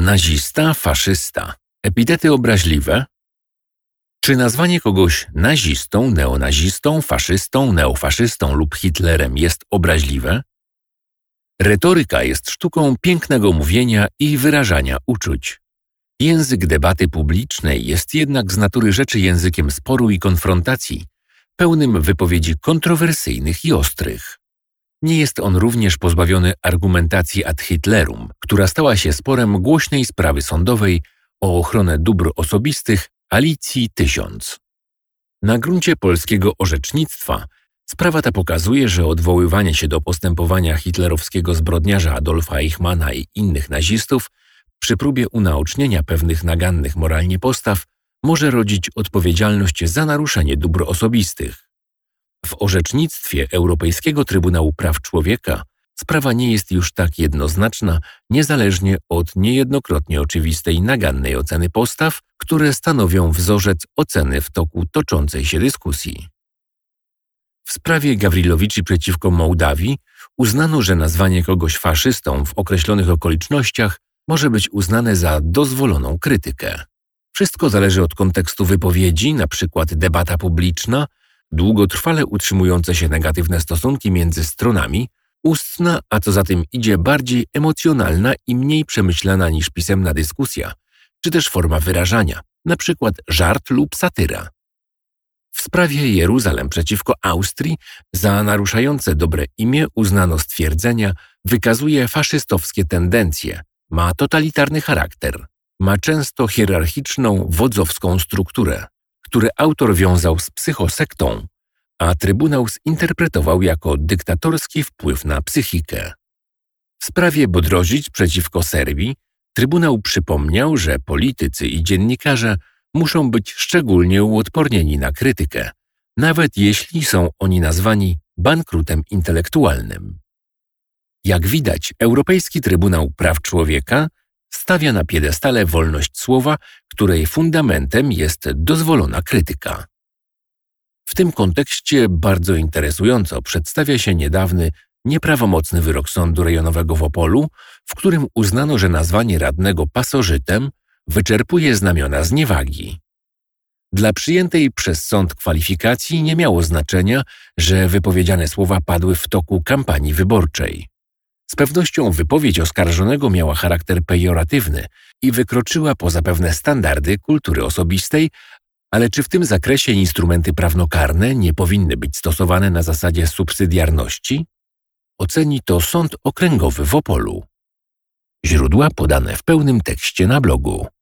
Nazista, faszysta. Epitety obraźliwe? Czy nazwanie kogoś nazistą, neonazistą, faszystą, neofaszystą lub Hitlerem jest obraźliwe? Retoryka jest sztuką pięknego mówienia i wyrażania uczuć. Język debaty publicznej jest jednak z natury rzeczy językiem sporu i konfrontacji, pełnym wypowiedzi kontrowersyjnych i ostrych. Nie jest on również pozbawiony argumentacji ad Hitlerum, która stała się sporem głośnej sprawy sądowej o ochronę dóbr osobistych Alicji 1000. Na gruncie polskiego orzecznictwa sprawa ta pokazuje, że odwoływanie się do postępowania hitlerowskiego zbrodniarza Adolfa Eichmanna i innych nazistów przy próbie unaocznienia pewnych nagannych moralnie postaw może rodzić odpowiedzialność za naruszenie dóbr osobistych. W orzecznictwie Europejskiego Trybunału Praw Człowieka sprawa nie jest już tak jednoznaczna, niezależnie od niejednokrotnie oczywistej nagannej oceny postaw, które stanowią wzorzec oceny w toku toczącej się dyskusji. W sprawie Gawrilowici przeciwko Mołdawii uznano, że nazwanie kogoś faszystą w określonych okolicznościach może być uznane za dozwoloną krytykę. Wszystko zależy od kontekstu wypowiedzi, np. debata publiczna, długotrwale utrzymujące się negatywne stosunki między stronami, ustna, a co za tym idzie bardziej emocjonalna i mniej przemyślana niż pisemna dyskusja, czy też forma wyrażania, np. żart lub satyra. W sprawie Jeruzalem przeciwko Austrii za naruszające dobre imię uznano stwierdzenia wykazuje faszystowskie tendencje, ma totalitarny charakter, ma często hierarchiczną, wodzowską strukturę, które autor wiązał z psychosektą, a Trybunał zinterpretował jako dyktatorski wpływ na psychikę. W sprawie Bodrozic przeciwko Serbii Trybunał przypomniał, że politycy i dziennikarze muszą być szczególnie uodpornieni na krytykę, nawet jeśli są oni nazwani bankrutem intelektualnym. Jak widać, Europejski Trybunał Praw Człowieka stawia na piedestale wolność słowa, której fundamentem jest dozwolona krytyka. W tym kontekście bardzo interesująco przedstawia się niedawny, nieprawomocny wyrok Sądu Rejonowego w Opolu, w którym uznano, że nazwanie radnego pasożytem wyczerpuje znamiona zniewagi. Dla przyjętej przez sąd kwalifikacji nie miało znaczenia, że wypowiedziane słowa padły w toku kampanii wyborczej. Z pewnością wypowiedź oskarżonego miała charakter pejoratywny i wykroczyła poza pewne standardy kultury osobistej, ale czy w tym zakresie instrumenty prawnokarne nie powinny być stosowane na zasadzie subsydiarności? Oceni to Sąd Okręgowy w Opolu. Źródła podane w pełnym tekście na blogu.